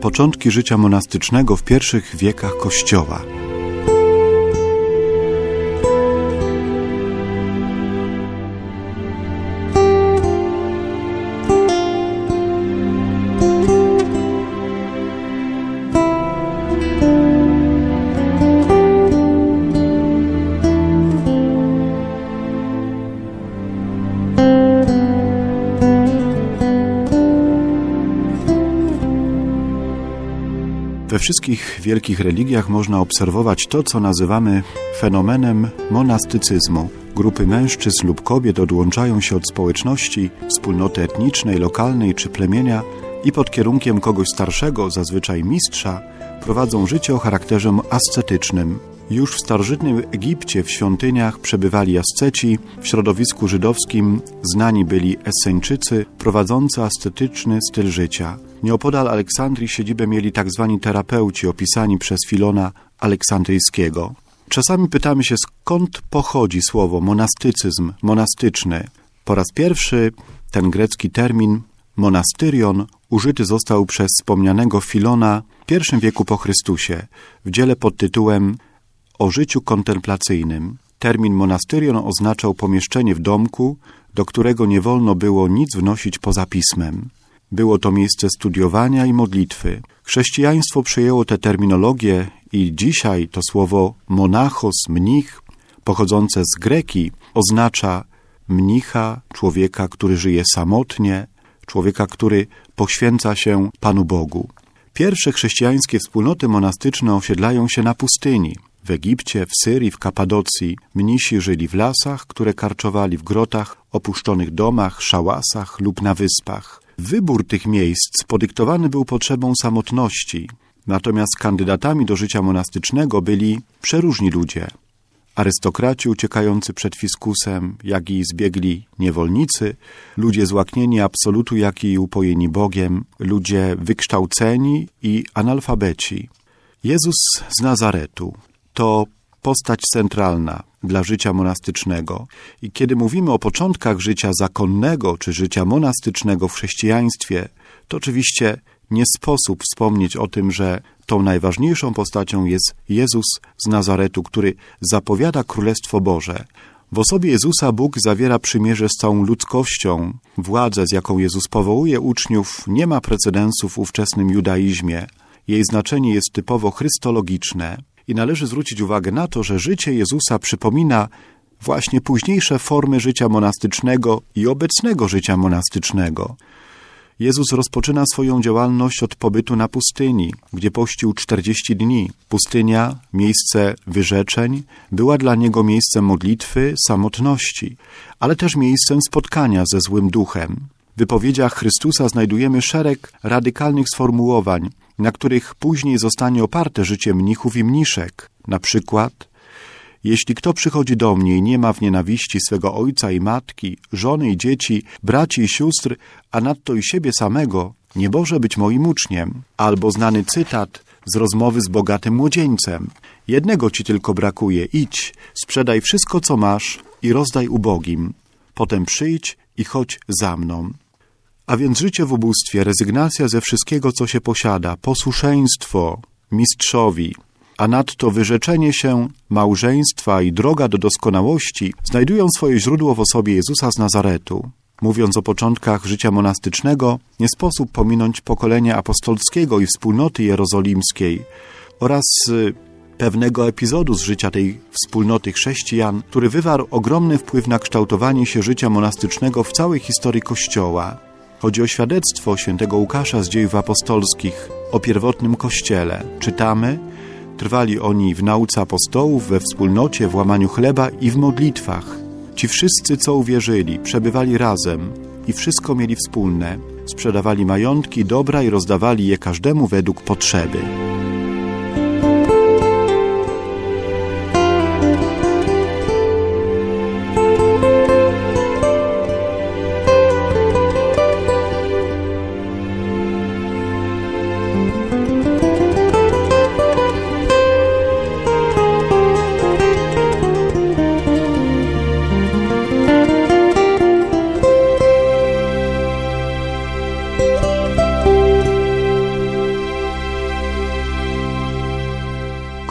Początki życia monastycznego w pierwszych wiekach Kościoła. We wszystkich wielkich religiach można obserwować to, co nazywamy fenomenem monastycyzmu. Grupy mężczyzn lub kobiet odłączają się od społeczności, wspólnoty etnicznej, lokalnej czy plemienia i pod kierunkiem kogoś starszego, zazwyczaj mistrza, prowadzą życie o charakterze ascetycznym. Już w starożytnym Egipcie w świątyniach przebywali asceci, w środowisku żydowskim znani byli Esseńczycy prowadzący ascetyczny styl życia. Nieopodal Aleksandrii siedzibę mieli tzw. terapeuci opisani przez Filona Aleksandryjskiego. Czasami pytamy się, skąd pochodzi słowo monastycyzm, monastyczny. Po raz pierwszy ten grecki termin monastyrion użyty został przez wspomnianego Filona w I wieku po Chrystusie w dziele pod tytułem O życiu kontemplacyjnym. Termin monastyrion oznaczał pomieszczenie w domku, do którego nie wolno było nic wnosić poza pismem. Było to miejsce studiowania i modlitwy. Chrześcijaństwo przyjęło tę terminologię i dzisiaj to słowo monachos, mnich, pochodzące z greki, oznacza mnicha, człowieka, który żyje samotnie, człowieka, który poświęca się Panu Bogu. Pierwsze chrześcijańskie wspólnoty monastyczne osiedlają się na pustyni. W Egipcie, w Syrii, w Kapadocji mnisi żyli w lasach, które karczowali w grotach, opuszczonych domach, szałasach lub na wyspach. Wybór tych miejsc podyktowany był potrzebą samotności, natomiast kandydatami do życia monastycznego byli przeróżni ludzie. Arystokraci uciekający przed fiskusem, jak i zbiegli niewolnicy, ludzie złaknieni absolutu, jak i upojeni Bogiem, ludzie wykształceni i analfabeci. Jezus z Nazaretu to postać centralna dla życia monastycznego. I kiedy mówimy o początkach życia zakonnego czy życia monastycznego w chrześcijaństwie, to oczywiście nie sposób wspomnieć o tym, że tą najważniejszą postacią jest Jezus z Nazaretu, który zapowiada Królestwo Boże. W osobie Jezusa Bóg zawiera przymierze z całą ludzkością. Władzę, z jaką Jezus powołuje uczniów, nie ma precedensu w ówczesnym judaizmie. Jej znaczenie jest typowo chrystologiczne. I należy zwrócić uwagę na to, że życie Jezusa przypomina właśnie późniejsze formy życia monastycznego i obecnego życia monastycznego. Jezus rozpoczyna swoją działalność od pobytu na pustyni, gdzie pościł 40 dni. Pustynia, miejsce wyrzeczeń, była dla Niego miejscem modlitwy, samotności, ale też miejscem spotkania ze złym duchem. W wypowiedziach Chrystusa znajdujemy szereg radykalnych sformułowań, na których później zostanie oparte życie mnichów i mniszek. Na przykład: jeśli kto przychodzi do mnie i nie ma w nienawiści swego ojca i matki, żony i dzieci, braci i sióstr, a nadto i siebie samego, nie może być moim uczniem. Albo znany cytat z rozmowy z bogatym młodzieńcem: jednego ci tylko brakuje, idź, sprzedaj wszystko, co masz i rozdaj ubogim. Potem przyjdź i chodź za mną. A więc życie w ubóstwie, rezygnacja ze wszystkiego, co się posiada, posłuszeństwo mistrzowi, a nadto wyrzeczenie się małżeństwa i droga do doskonałości znajdują swoje źródło w osobie Jezusa z Nazaretu. Mówiąc o początkach życia monastycznego, nie sposób pominąć pokolenia apostolskiego i wspólnoty jerozolimskiej oraz pewnego epizodu z życia tej wspólnoty chrześcijan, który wywarł ogromny wpływ na kształtowanie się życia monastycznego w całej historii Kościoła. Chodzi o świadectwo świętego Łukasza z Dziejów Apostolskich o pierwotnym Kościele. Czytamy: trwali oni w nauce apostołów, we wspólnocie, w łamaniu chleba i w modlitwach. Ci wszyscy, co uwierzyli, przebywali razem i wszystko mieli wspólne. Sprzedawali majątki, dobra i rozdawali je każdemu według potrzeby.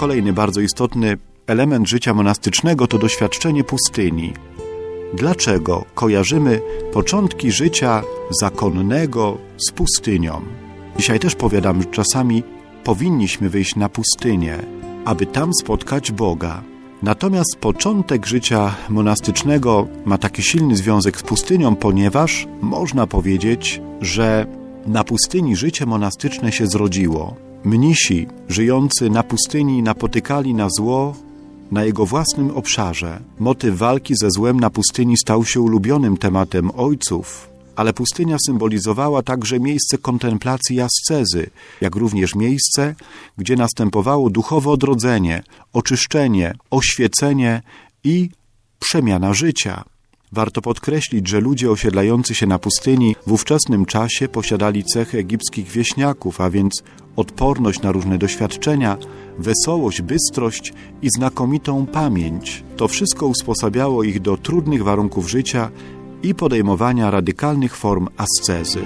Kolejny bardzo istotny element życia monastycznego to doświadczenie pustyni. Dlaczego kojarzymy początki życia zakonnego z pustynią? Dzisiaj też powiadam, że czasami powinniśmy wyjść na pustynię, aby tam spotkać Boga. Natomiast początek życia monastycznego ma taki silny związek z pustynią, ponieważ można powiedzieć, że na pustyni życie monastyczne się zrodziło. Mnisi żyjący na pustyni napotykali na zło na jego własnym obszarze. Motyw walki ze złem na pustyni stał się ulubionym tematem ojców, ale pustynia symbolizowała także miejsce kontemplacji i ascezy, jak również miejsce, gdzie następowało duchowe odrodzenie, oczyszczenie, oświecenie i przemiana życia. Warto podkreślić, że ludzie osiedlający się na pustyni w ówczesnym czasie posiadali cechy egipskich wieśniaków, a więc odporność na różne doświadczenia, wesołość, bystrość i znakomitą pamięć. To wszystko usposabiało ich do trudnych warunków życia i podejmowania radykalnych form ascezy.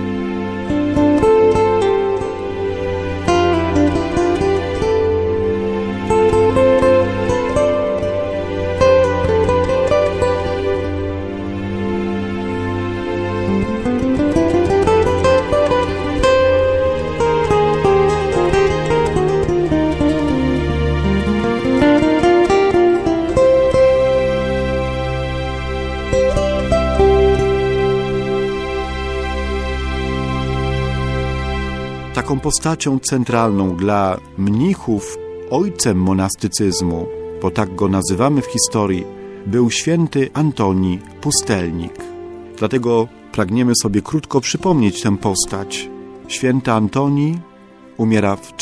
Taką postacią centralną dla mnichów, ojcem monastycyzmu, bo tak go nazywamy w historii, był święty Antoni Pustelnik. Dlatego pragniemy sobie krótko przypomnieć tę postać. Święty Antoni umiera w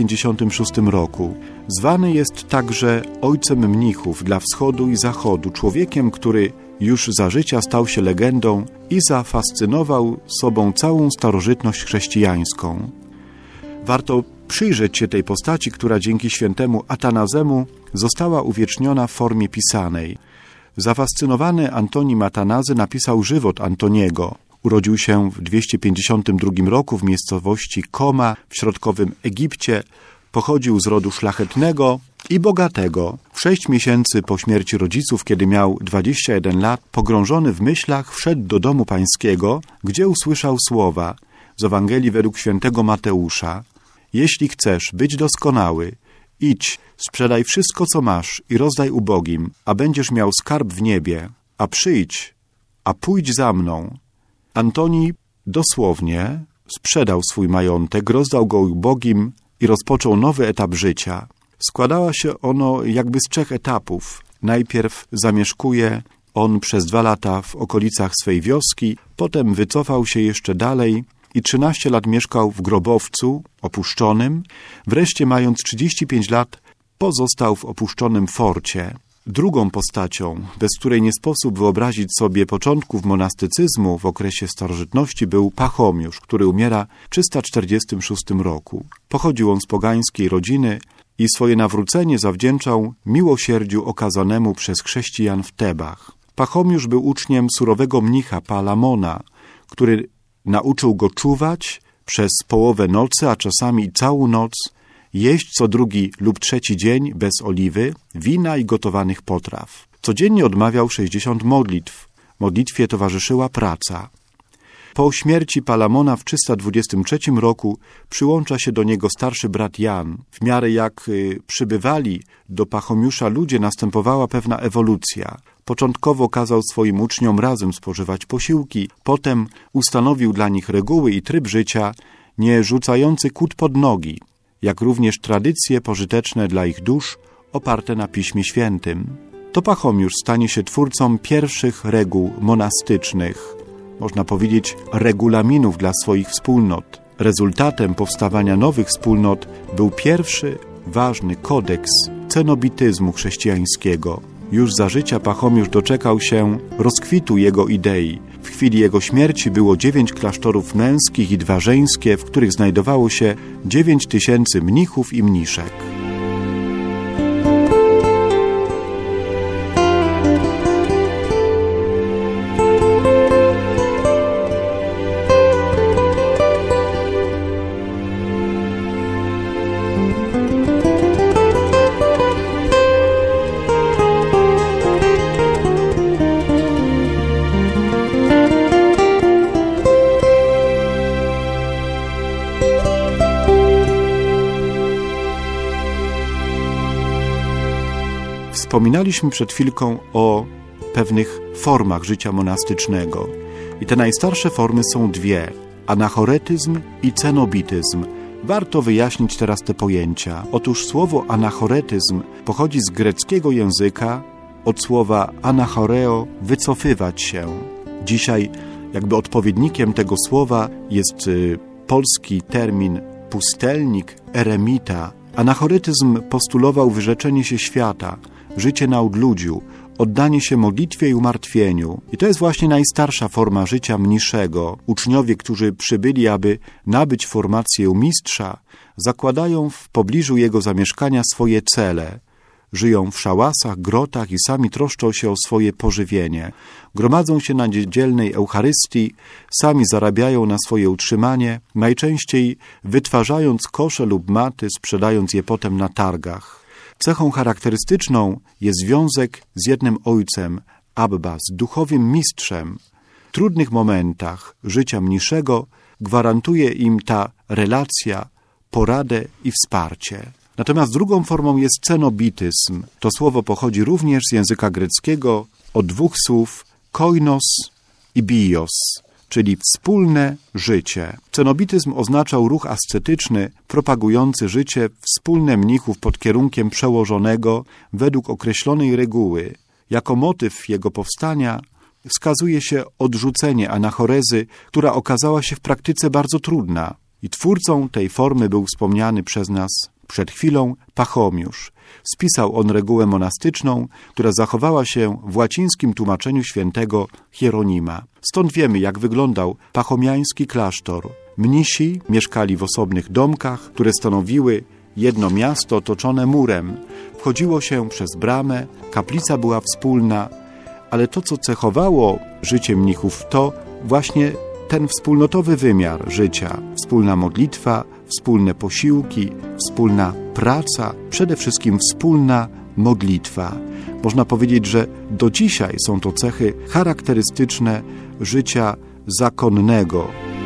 356 roku. Zwany jest także ojcem mnichów dla wschodu i zachodu, człowiekiem, który już za życia stał się legendą i zafascynował sobą całą starożytność chrześcijańską. Warto przyjrzeć się tej postaci, która dzięki świętemu Atanazemu została uwieczniona w formie pisanej. Zafascynowany Antonim Atanazy napisał żywot Antoniego. Urodził się w 252 roku w miejscowości Koma w środkowym Egipcie. Pochodził z rodu szlachetnego i bogatego. W 6 miesięcy po śmierci rodziców, kiedy miał 21 lat, pogrążony w myślach, wszedł do domu pańskiego, gdzie usłyszał słowa z Ewangelii według świętego Mateusza. Jeśli chcesz być doskonały, idź, sprzedaj wszystko, co masz i rozdaj ubogim, a będziesz miał skarb w niebie, a przyjdź, a pójdź za mną. Antoni dosłownie sprzedał swój majątek, rozdał go ubogim i rozpoczął nowy etap życia. Składała się ono jakby z 3 etapów. Najpierw zamieszkuje on przez 2 lata w okolicach swej wioski, potem wycofał się jeszcze dalej i 13 lat mieszkał w grobowcu opuszczonym. Wreszcie, mając 35 lat, pozostał w opuszczonym forcie. Drugą postacią, bez której nie sposób wyobrazić sobie początków monastycyzmu w okresie starożytności, był Pachomiusz, który umiera w 346 roku. Pochodził on z pogańskiej rodziny i swoje nawrócenie zawdzięczał miłosierdziu okazanemu przez chrześcijan w Tebach. Pachomiusz był uczniem surowego mnicha Palamona, który nauczył go czuwać przez połowę nocy, a czasami i całą noc, jeść co 2. lub 3. dzień bez oliwy, wina i gotowanych potraw. Codziennie odmawiał 60 modlitw. Modlitwie towarzyszyła praca. Po śmierci Palamona w 323 roku przyłącza się do niego starszy brat Jan. W miarę jak przybywali do Pachomiusza ludzie, następowała pewna ewolucja. Początkowo kazał swoim uczniom razem spożywać posiłki, potem ustanowił dla nich reguły i tryb życia, nie rzucający kłód pod nogi, jak również tradycje pożyteczne dla ich dusz, oparte na Piśmie Świętym. To Pachomiusz stanie się twórcą pierwszych reguł monastycznych, można powiedzieć regulaminów dla swoich wspólnot. Rezultatem powstawania nowych wspólnot był pierwszy ważny kodeks cenobityzmu chrześcijańskiego. Już za życia Pachomiusz doczekał się rozkwitu jego idei. W chwili jego śmierci było 9 klasztorów męskich i 2 żeńskie, w których znajdowało się 9000 mnichów i mniszek. Wspominaliśmy przed chwilką o pewnych formach życia monastycznego. I te najstarsze formy są dwie: anachoretyzm i cenobityzm. Warto wyjaśnić teraz te pojęcia. Otóż słowo anachoretyzm pochodzi z greckiego języka od słowa anachoreo, wycofywać się. Dzisiaj jakby odpowiednikiem tego słowa jest polski termin pustelnik, eremita. Anachoretyzm postulował wyrzeczenie się świata, życie na odludziu, oddanie się modlitwie i umartwieniu. I to jest właśnie najstarsza forma życia mniszego. Uczniowie, którzy przybyli, aby nabyć formację u mistrza, zakładają w pobliżu jego zamieszkania swoje cele. Żyją w szałasach, grotach i sami troszczą się o swoje pożywienie. Gromadzą się na niedzielnej Eucharystii, sami zarabiają na swoje utrzymanie, najczęściej wytwarzając kosze lub maty, sprzedając je potem na targach. Cechą charakterystyczną jest związek z jednym ojcem, Abba, z duchowym mistrzem. W trudnych momentach życia mniszego gwarantuje im ta relacja, poradę i wsparcie. Natomiast drugą formą jest cenobityzm. To słowo pochodzi również z języka greckiego od dwóch słów koinos i bios, czyli wspólne życie. Cenobityzm oznaczał ruch ascetyczny propagujący życie wspólne mnichów pod kierunkiem przełożonego według określonej reguły. Jako motyw jego powstania wskazuje się odrzucenie anachorezy, która okazała się w praktyce bardzo trudna. I twórcą tej formy był wspomniany przez nas przed chwilą Pachomiusz. Spisał on regułę monastyczną, która zachowała się w łacińskim tłumaczeniu świętego Hieronima. Stąd wiemy, jak wyglądał pachomiański klasztor. Mnisi mieszkali w osobnych domkach, które stanowiły jedno miasto otoczone murem. Wchodziło się przez bramę, kaplica była wspólna, ale to, co cechowało życie mnichów, to właśnie ten wspólnotowy wymiar życia. Wspólna modlitwa, wspólne posiłki, wspólna praca, przede wszystkim wspólna modlitwa. Można powiedzieć, że do dzisiaj są to cechy charakterystyczne życia zakonnego.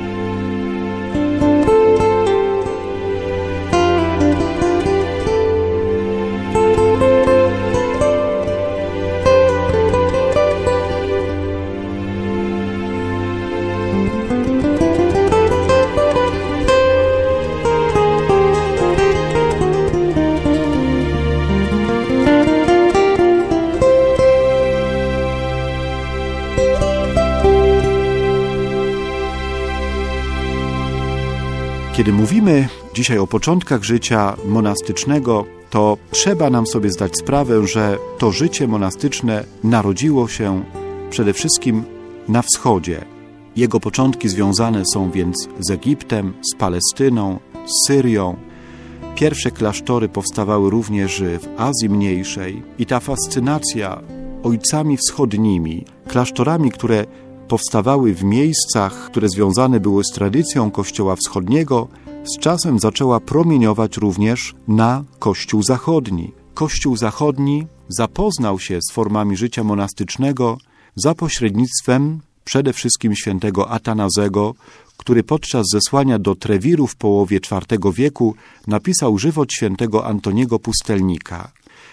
Kiedy mówimy dzisiaj o początkach życia monastycznego, to trzeba nam sobie zdać sprawę, że to życie monastyczne narodziło się przede wszystkim na wschodzie. Jego początki związane są więc z Egiptem, z Palestyną, z Syrią. Pierwsze klasztory powstawały również w Azji Mniejszej i ta fascynacja ojcami wschodnimi, klasztorami, które powstawały w miejscach, które związane były z tradycją Kościoła Wschodniego, z czasem zaczęła promieniować również na Kościół Zachodni. Kościół Zachodni zapoznał się z formami życia monastycznego za pośrednictwem przede wszystkim świętego Atanazego, który podczas zesłania do Trewiru w połowie IV wieku napisał żywot świętego Antoniego Pustelnika.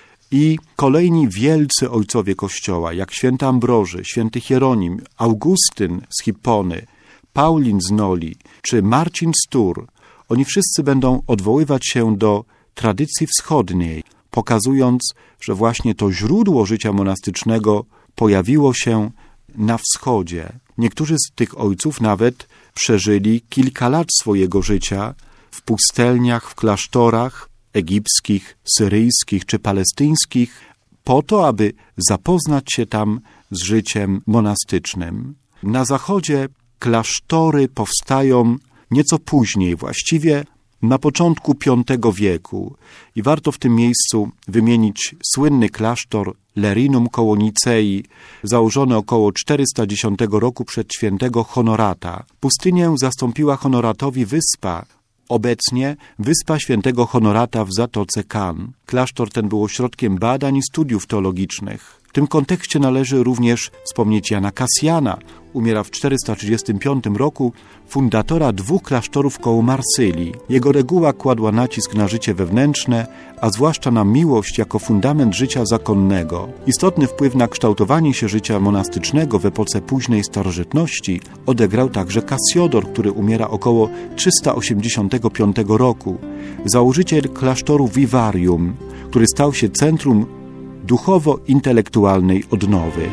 I kolejni wielcy ojcowie Kościoła, jak święty Ambroży, święty Hieronim, Augustyn z Hippony, Paulin z Noli czy Marcin z Tours, oni wszyscy będą odwoływać się do tradycji wschodniej, pokazując, że właśnie to źródło życia monastycznego pojawiło się na wschodzie. Niektórzy z tych ojców nawet przeżyli kilka lat swojego życia w pustelniach, w klasztorach egipskich, syryjskich czy palestyńskich, po to, aby zapoznać się tam z życiem monastycznym. Na zachodzie klasztory powstają nieco później, właściwie na początku V wieku. I warto w tym miejscu wymienić słynny klasztor Lerinum koło Nicei, założony około 410 roku przed świętego Honorata. Pustynię zastąpiła Honoratowi wyspa, obecnie wyspa świętego Honorata w Zatoce Kan. Klasztor ten był ośrodkiem badań i studiów teologicznych. W tym kontekście należy również wspomnieć Jana Kasjana. Umiera w 435 roku, fundatora 2 klasztorów koło Marsylii. Jego reguła kładła nacisk na życie wewnętrzne, a zwłaszcza na miłość jako fundament życia zakonnego. Istotny wpływ na kształtowanie się życia monastycznego w epoce późnej starożytności odegrał także Kasjodor, który umiera około 385 roku. Założyciel klasztoru Vivarium, który stał się centrum duchowo-intelektualnej odnowy.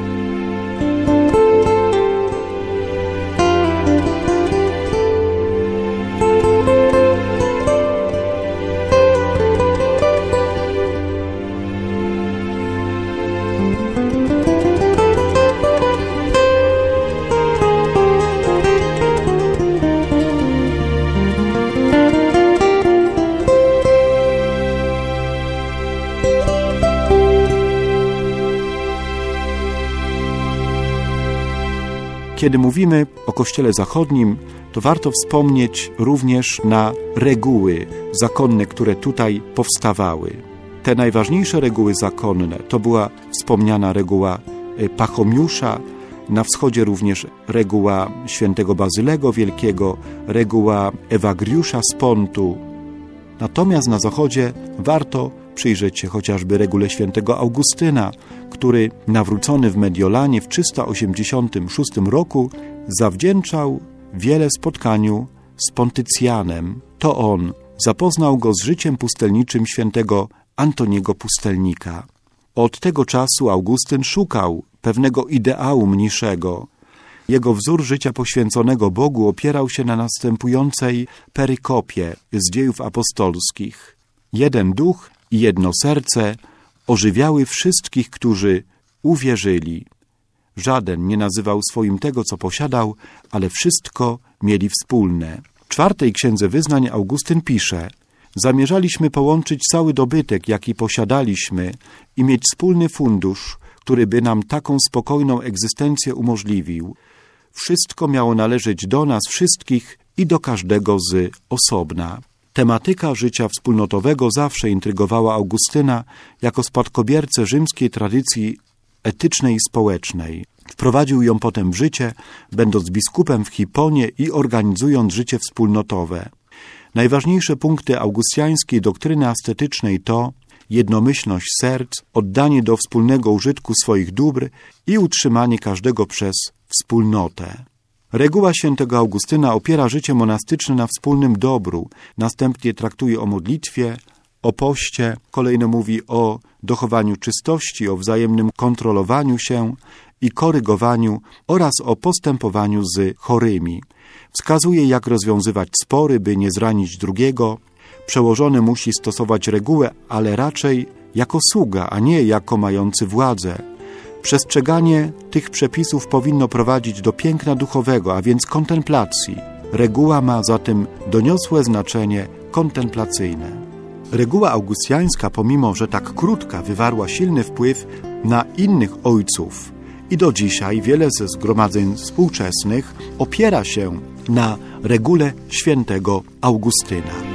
Kiedy mówimy o Kościele Zachodnim, to warto wspomnieć również na reguły zakonne, które tutaj powstawały. Te najważniejsze reguły zakonne to była wspomniana reguła Pachomiusza, na wschodzie również reguła świętego Bazylego Wielkiego, reguła Ewagriusza z Pontu. Natomiast na zachodzie warto przyjrzeć się chociażby regule świętego Augustyna, który nawrócony w Mediolanie w 386 roku zawdzięczał wiele spotkaniu z Pontycjanem. To on zapoznał go z życiem pustelniczym świętego Antoniego Pustelnika. Od tego czasu Augustyn szukał pewnego ideału mniszego. Jego wzór życia poświęconego Bogu opierał się na następującej perykopie z Dziejów Apostolskich. Jeden duch i jedno serce ożywiały wszystkich, którzy uwierzyli. Żaden nie nazywał swoim tego, co posiadał, ale wszystko mieli wspólne. W 4. Księdze Wyznań Augustyn pisze: zamierzaliśmy połączyć cały dobytek, jaki posiadaliśmy, i mieć wspólny fundusz, który by nam taką spokojną egzystencję umożliwił. Wszystko miało należeć do nas wszystkich i do każdego z osobna. Tematyka życia wspólnotowego zawsze intrygowała Augustyna jako spadkobiercę rzymskiej tradycji etycznej i społecznej. Wprowadził ją potem w życie, będąc biskupem w Hiponie i organizując życie wspólnotowe. Najważniejsze punkty augustiańskiej doktryny ascetycznej to jednomyślność serc, oddanie do wspólnego użytku swoich dóbr i utrzymanie każdego przez wspólnotę. Reguła świętego Augustyna opiera życie monastyczne na wspólnym dobru, następnie traktuje o modlitwie, o poście, kolejno mówi o dochowaniu czystości, o wzajemnym kontrolowaniu się i korygowaniu oraz o postępowaniu z chorymi. Wskazuje, jak rozwiązywać spory, by nie zranić drugiego. Przełożony musi stosować regułę, ale raczej jako sługa, a nie jako mający władzę. Przestrzeganie tych przepisów powinno prowadzić do piękna duchowego, a więc kontemplacji. Reguła ma zatem doniosłe znaczenie kontemplacyjne. Reguła augustiańska, pomimo że tak krótka, wywarła silny wpływ na innych ojców i do dzisiaj wiele ze zgromadzeń współczesnych opiera się na regule świętego Augustyna.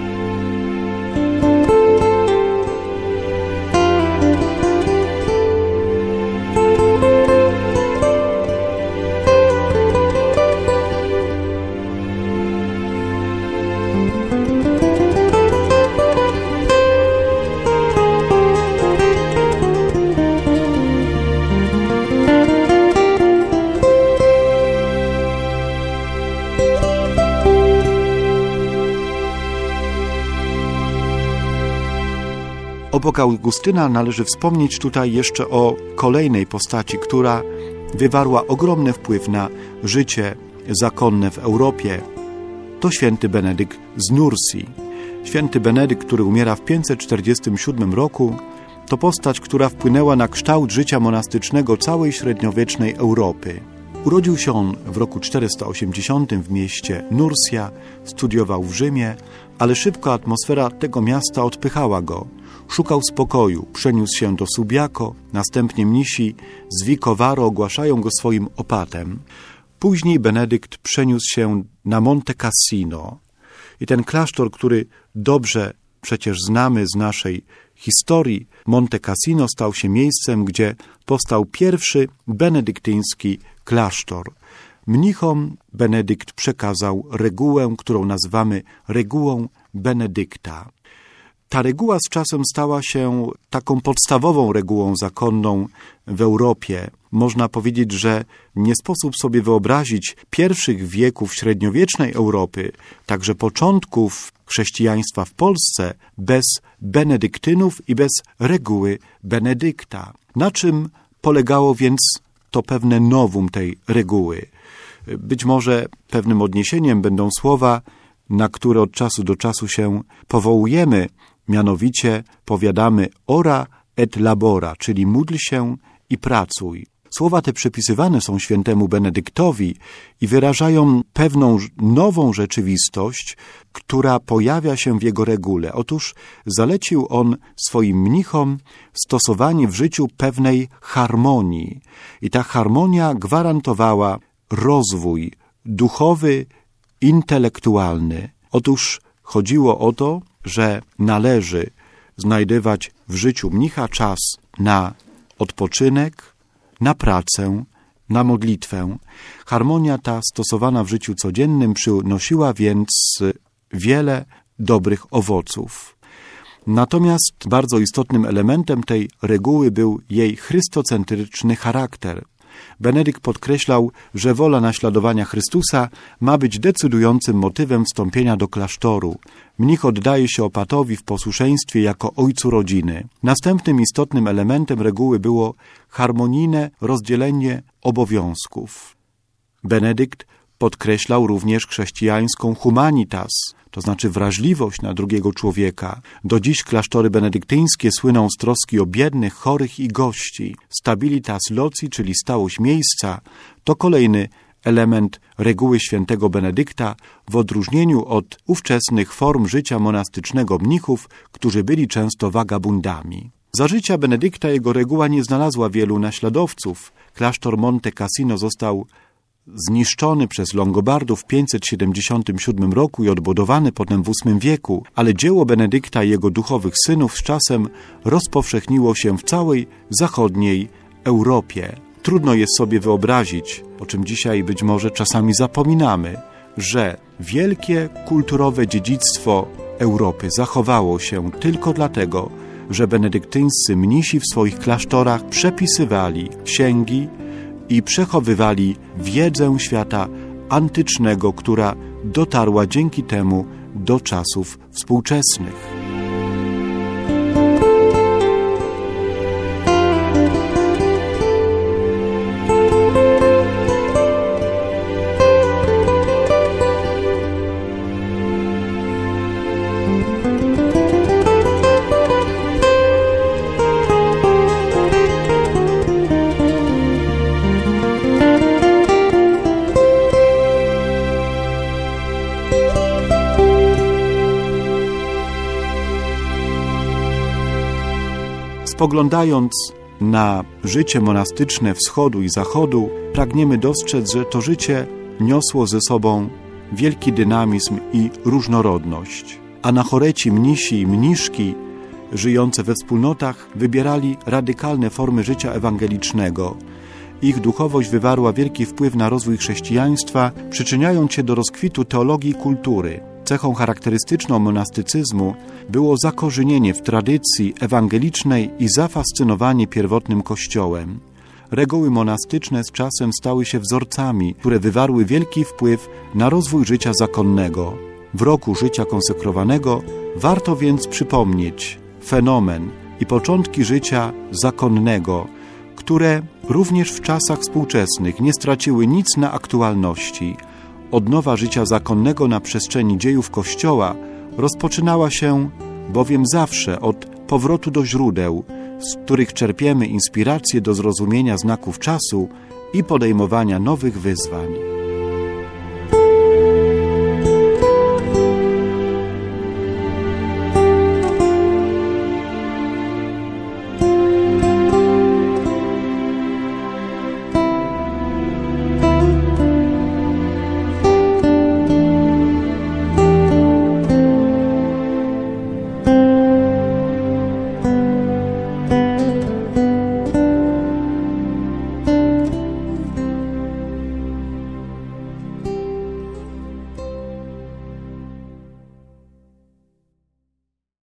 Obok Augustyna należy wspomnieć tutaj jeszcze o kolejnej postaci, która wywarła ogromny wpływ na życie zakonne w Europie. To święty Benedykt z Nursji. Święty Benedykt, który umiera w 547 roku, to postać, która wpłynęła na kształt życia monastycznego całej średniowiecznej Europy. Urodził się on w roku 480 w mieście Nursja, studiował w Rzymie, ale szybko atmosfera tego miasta odpychała go. Szukał spokoju, przeniósł się do Subiaco, następnie mnisi z Vicovaro ogłaszają go swoim opatem. Później Benedykt przeniósł się na Monte Cassino i ten klasztor, który dobrze przecież znamy z naszej historii, Monte Cassino stał się miejscem, gdzie powstał pierwszy benedyktyński klasztor. Mnichom Benedykt przekazał regułę, którą nazywamy regułą Benedykta. Ta reguła z czasem stała się taką podstawową regułą zakonną w Europie. Można powiedzieć, że nie sposób sobie wyobrazić pierwszych wieków średniowiecznej Europy, także początków chrześcijaństwa w Polsce, bez benedyktynów i bez reguły Benedykta. Na czym polegało więc to pewne novum tej reguły? Być może pewnym odniesieniem będą słowa, na które od czasu do czasu się powołujemy, mianowicie powiadamy ora et labora, czyli módl się i pracuj. Słowa te przypisywane są świętemu Benedyktowi i wyrażają pewną nową rzeczywistość, która pojawia się w jego regule. Otóż zalecił on swoim mnichom stosowanie w życiu pewnej harmonii. I ta harmonia gwarantowała rozwój duchowy, intelektualny. Otóż chodziło o to, że należy znajdywać w życiu mnicha czas na odpoczynek, na pracę, na modlitwę. Harmonia ta stosowana w życiu codziennym przynosiła więc wiele dobrych owoców. Natomiast bardzo istotnym elementem tej reguły był jej chrystocentryczny charakter. Benedykt podkreślał, że wola naśladowania Chrystusa ma być decydującym motywem wstąpienia do klasztoru. Mnich oddaje się opatowi w posłuszeństwie jako ojcu rodziny. Następnym istotnym elementem reguły było harmonijne rozdzielenie obowiązków. Benedykt podkreślał również chrześcijańską humanitas, to znaczy wrażliwość na drugiego człowieka. Do dziś klasztory benedyktyńskie słyną z troski o biednych, chorych i gości. Stabilitas loci, czyli stałość miejsca, to kolejny element reguły świętego Benedykta w odróżnieniu od ówczesnych form życia monastycznego mnichów, którzy byli często wagabundami. Za życia Benedykta jego reguła nie znalazła wielu naśladowców. Klasztor Monte Cassino został zniszczony przez Longobardów w 577 roku i odbudowany potem w VIII wieku, ale dzieło Benedykta i jego duchowych synów z czasem rozpowszechniło się w całej zachodniej Europie. Trudno jest sobie wyobrazić, o czym dzisiaj być może czasami zapominamy, że wielkie kulturowe dziedzictwo Europy zachowało się tylko dlatego, że benedyktyńscy mnisi w swoich klasztorach przepisywali księgi i przechowywali wiedzę świata antycznego, która dotarła dzięki temu do czasów współczesnych. Spoglądając na życie monastyczne wschodu i zachodu, pragniemy dostrzec, że to życie niosło ze sobą wielki dynamizm i różnorodność. Anachoreci, mnisi i mniszki żyjące we wspólnotach wybierali radykalne formy życia ewangelicznego. Ich duchowość wywarła wielki wpływ na rozwój chrześcijaństwa, przyczyniając się do rozkwitu teologii i kultury. Cechą charakterystyczną monastycyzmu było zakorzenienie w tradycji ewangelicznej i zafascynowanie pierwotnym Kościołem. Reguły monastyczne z czasem stały się wzorcami, które wywarły wielki wpływ na rozwój życia zakonnego. W roku życia konsekrowanego warto więc przypomnieć fenomen i początki życia zakonnego, które również w czasach współczesnych nie straciły nic na aktualności. Odnowa życia zakonnego na przestrzeni dziejów Kościoła rozpoczynała się bowiem zawsze od powrotu do źródeł, z których czerpiemy inspirację do zrozumienia znaków czasu i podejmowania nowych wyzwań.